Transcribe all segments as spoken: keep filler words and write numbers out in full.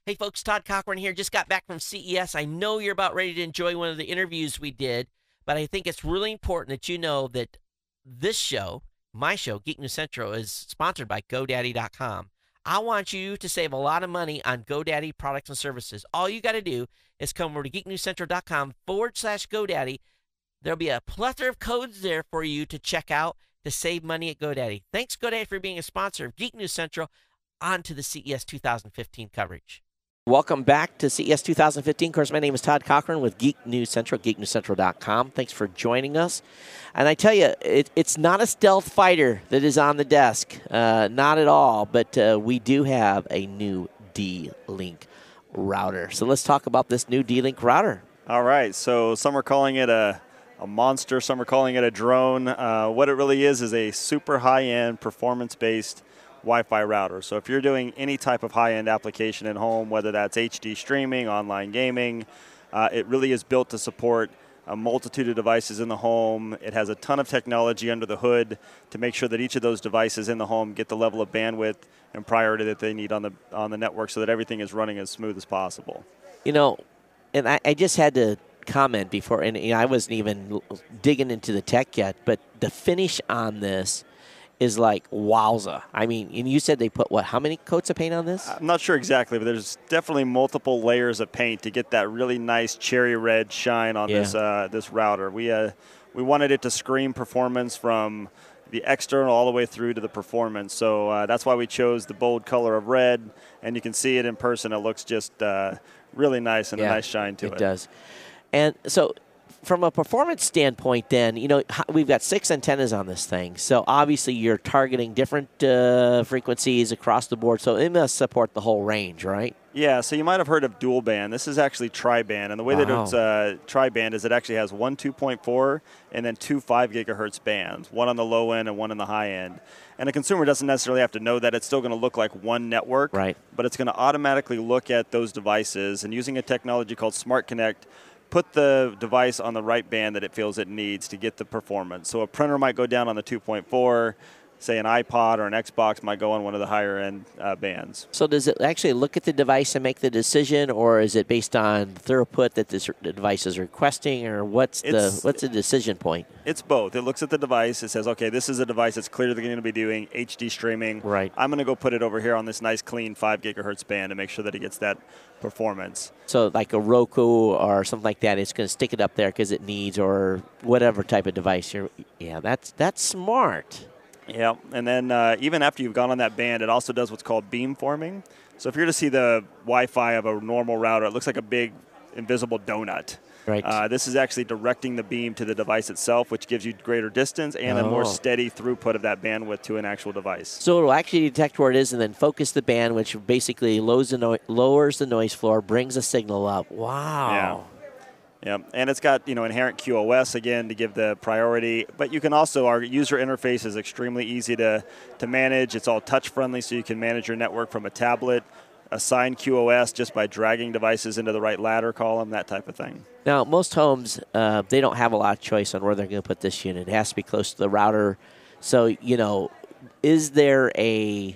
Hey folks, Todd Cochran here. Just got back from C E S. I know you're about ready to enjoy one of the interviews we did, but I think it's really important that you know that this show, my show, Geek News Central, is sponsored by GoDaddy dot com. I want you to save a lot of money on GoDaddy products and services. All you got to do is come over to geek news central dot com forward slash GoDaddy. There'll be a plethora of codes there for you to check out to save money at GoDaddy. Thanks, GoDaddy, for being a sponsor of Geek News Central. On to the C E S two thousand fifteen coverage. Welcome back to C E S two thousand fifteen. Of course, my name is Todd Cochran with Geek News Central, geek news central dot com. Thanks for joining us. And I tell you, it, it's not a stealth fighter that is on the desk. Uh, not at all. But uh, we do have a new D-Link router. So let's talk about this new D-Link router. All right. So some are calling it a, a monster. Some are calling it a drone. Uh, what it really is is a super high-end, performance-based Wi-Fi router. So if you're doing any type of high-end application at home, whether that's H D streaming, online gaming, uh, it really is built to support a multitude of devices in the home. It has a ton of technology under the hood to make sure that each of those devices in the home get the level of bandwidth and priority that they need on the on the network so that everything is running as smooth as possible. You know, and I, I just had to comment before, and you know, I wasn't even digging into the tech yet, but the finish on this is like wowza. I mean, and you said they put, what, how many coats of paint on this? I'm not sure exactly, but there's definitely multiple layers of paint to get that really nice cherry red shine on Yeah. this uh, this router. We uh, we wanted it to scream performance from the external all the way through to the performance. So uh, that's why we chose the bold color of red, and you can see it in person. It looks just uh, really nice and Yeah, a nice shine to it. It does. And so from a performance standpoint, then, you know, h- we've got six antennas on this thing. So obviously you're targeting different uh, frequencies across the board. So it must support the whole range, right? Yeah, so you might have heard of dual band. This is actually tri-band, and the way that Wow. it's uh, tri-band is it actually has one two point four and then two five gigahertz bands, one on the low end and one on the high end. And a consumer doesn't necessarily have to know that. It's still going to look like one network, Right. but it's going to automatically look at those devices, and using a technology called Smart Connect, put the device on the right band that it feels it needs to get the performance. So a printer might go down on the two point four, say an iPod or an Xbox might go on one of the higher end uh, bands. So does it actually look at the device and make the decision, or is it based on throughput that this, the device is requesting, or what's It's- the what's the decision point? It's both. It looks at the device. It says, okay, this is a device that's clearly going to be doing H D streaming. Right. I'm going to go put it over here on this nice, clean five gigahertz band to make sure that it gets that performance. So like a Roku or something like that, it's going to stick it up there because it needs, or whatever type of device you're. Yeah, that's that's smart. Yeah, and then uh, even after you've gone on that band, it also does what's called beamforming. So if you're to see the Wi-Fi of a normal router, it looks like a big invisible donut. Right. Uh, this is actually directing the beam to the device itself, which gives you greater distance and a more Oh. steady throughput of that bandwidth to an actual device. So it'll actually detect where it is and then focus the band, which basically lowers the, no- lowers the noise floor, brings the signal up. Wow. Yeah, and it's got, you know, inherent Q O S again to give the priority, but you can also, our user interface is extremely easy to, to manage. It's all touch friendly, so you can manage your network from a tablet, assign Q O S just by dragging devices into the right ladder column, that type of thing. Now, most homes, uh, they don't have a lot of choice on where they're going to put this unit. It has to be close to the router. So, you know, is there a,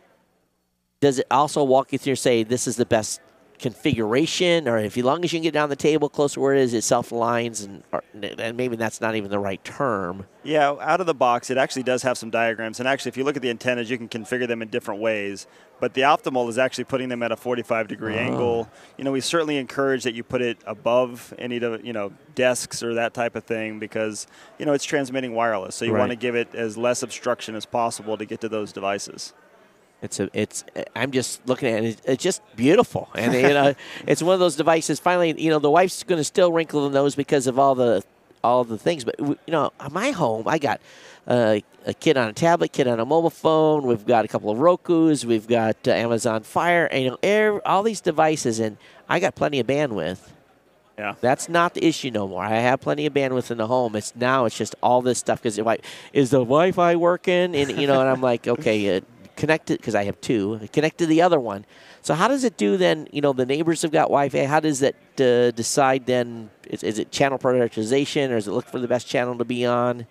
does it also walk you through, say, this is the best configuration, or if as long as you can get down the table close to where it is, it self-aligns, and, or, and maybe that's not even the right term. Yeah, out of the box, it actually does have some diagrams. And actually, if you look at the antennas, you can configure them in different ways. But the optimal is actually putting them at a forty-five degree Oh. angle. You know, we certainly encourage that you put it above any, you know, desks or that type of thing because, you know, it's transmitting wireless. So you Right. want to give it as less obstruction as possible to get to those devices. It's a, it's. I'm just looking at it. It's just beautiful, and you know, it's one of those devices. Finally, you know, the wife's going to still wrinkle the nose because of all the, all the things. But you know, at my home, I got uh, a kid on a tablet, kid on a mobile phone. We've got a couple of Rokus. We've got uh, Amazon Fire, and you know, air, all these devices, and I got plenty of bandwidth. Yeah. That's not the issue no more. I have plenty of bandwidth in the home. It's now it's just all this stuff because like, is the Wi-Fi working? And you know, and I'm like, okay. Uh, connected because I have two. Connect to the other one. So how does it do then? You know, the neighbors have got Wi-Fi. How does that uh, decide then? Is, is it channel prioritization, or does it look for the best channel to be on?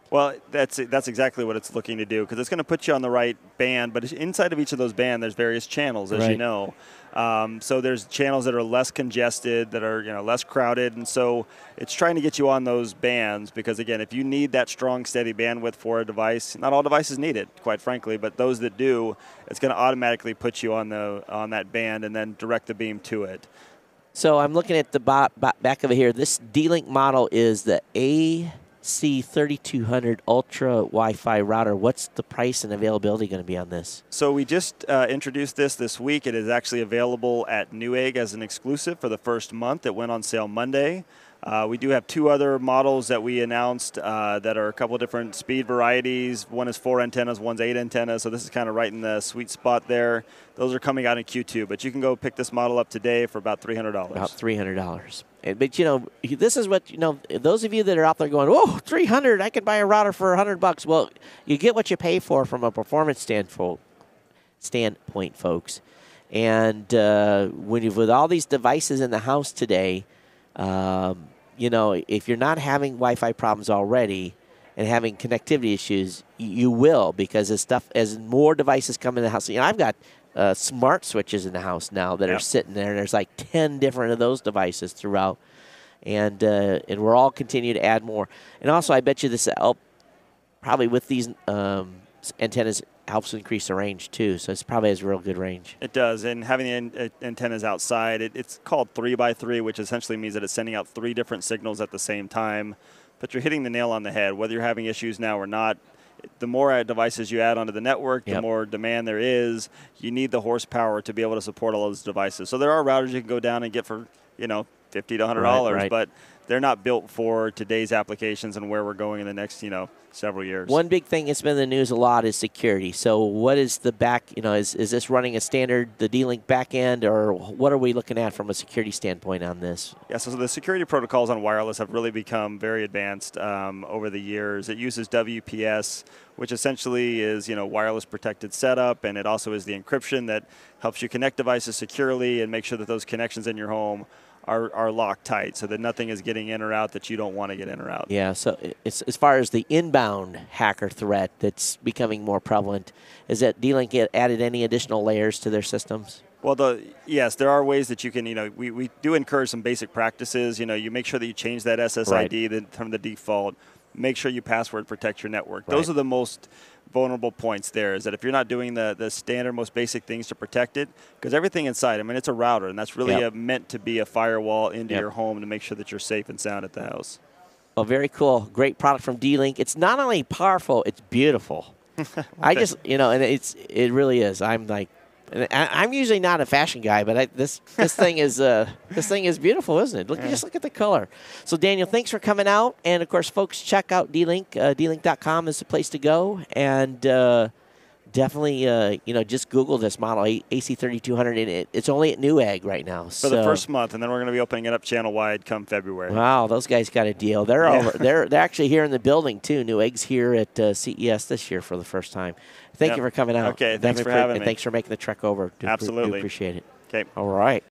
Well, that's that's exactly what it's looking to do, because it's going to put you on the right band. But inside of each of those bands, there's various channels, as right. you know. Um, so there's channels that are less congested, that are you know less crowded, and so it's trying to get you on those bands. Because again, if you need that strong, steady bandwidth for a device, not all devices need it, quite frankly, but those that do, it's going to automatically put you on the on that band and then direct the beam to it. So I'm looking at the bo- bo- back of it here. This D-Link model is the A C thirty-two hundred Ultra Wi-Fi router. What's the price and availability going to be on this? So we just uh, introduced this this week. It is actually available at Newegg as an exclusive for the first month. It went on sale Monday. Uh, we do have two other models that we announced uh, that are a couple different speed varieties. One is four antennas, one's eight antennas. So this is kind of right in the sweet spot there. Those are coming out in Q two, but you can go pick this model up today for about three hundred dollars. About three hundred dollars. But, you know, this is what, you know, those of you that are out there going, whoa, three hundred, I could buy a router for one hundred bucks. Well, you get what you pay for from a performance standpoint, standpoint folks. And uh, when you with all these devices in the house today, um, you know, if you're not having Wi-Fi problems already and having connectivity issues, you will, because as stuff, as more devices come in the house, you know, I've got Uh, smart switches in the house now that yep. are sitting there. There's like ten different of those devices throughout, and uh, and we're all continue to add more. And also, I bet you this help probably with these um, antennas helps increase the range too. So it's probably has real good range. It does, and having the an- antennas outside, it, it's called three by three, which essentially means that it's sending out three different signals at the same time. But you're hitting the nail on the head, whether you're having issues now or not. The more devices you add onto the network, the yep. more demand there is. You need the horsepower to be able to support all those devices. So there are routers you can go down and get for, you know, fifty to one hundred dollars, right, right. but they're not built for today's applications and where we're going in the next, you know, several years. One big thing that's been in the news a lot is security. So what is the back, you know, is, is this running a standard, the D-Link back end, or what are we looking at from a security standpoint on this? Yeah, so, so the security protocols on wireless have really become very advanced um, over the years. It uses W P S, which essentially is, you know, wireless protected setup, and it also is the encryption that helps you connect devices securely and make sure that those connections in your home Are, are locked tight, so that nothing is getting in or out that you don't want to get in or out. Yeah, so it's, as far as the inbound hacker threat that's becoming more prevalent, is that D-Link added any additional layers to their systems? Well, the yes, there are ways that you can, you know, we, we do encourage some basic practices. You know, you make sure that you change that S S I D right. from the default. Make sure you password protect your network. Right. Those are the most vulnerable points there, is that if you're not doing the, the standard, most basic things to protect it, because everything inside, I mean, it's a router, and that's really yep. a, meant to be a firewall into yep. your home to make sure that you're safe and sound at the house. Well, very cool. Great product from D-Link. It's not only powerful, it's beautiful. okay. I just, you know, and it's it really is. I'm like, I'm usually not a fashion guy, but I, this this thing is uh, this thing is beautiful, isn't it? Look, yeah. Just look at the color. So, Daniel, thanks for coming out, and of course, folks, check out D-Link. Uh, D link dot com is the place to go, and uh, definitely, uh, you know, just Google this model A C thirty-two hundred, and it, it's only at Newegg right now for so. the first month, and then we're going to be opening it up channel wide come February. Wow, those guys got a deal. They're yeah. over. They're they're actually here in the building too. Newegg's here at uh, C E S this year for the first time. Thank yep. you for coming out. Okay, thanks Definitely for pre- having and me. Thanks for making the trek over. Do, Absolutely. do appreciate it. Okay. All right.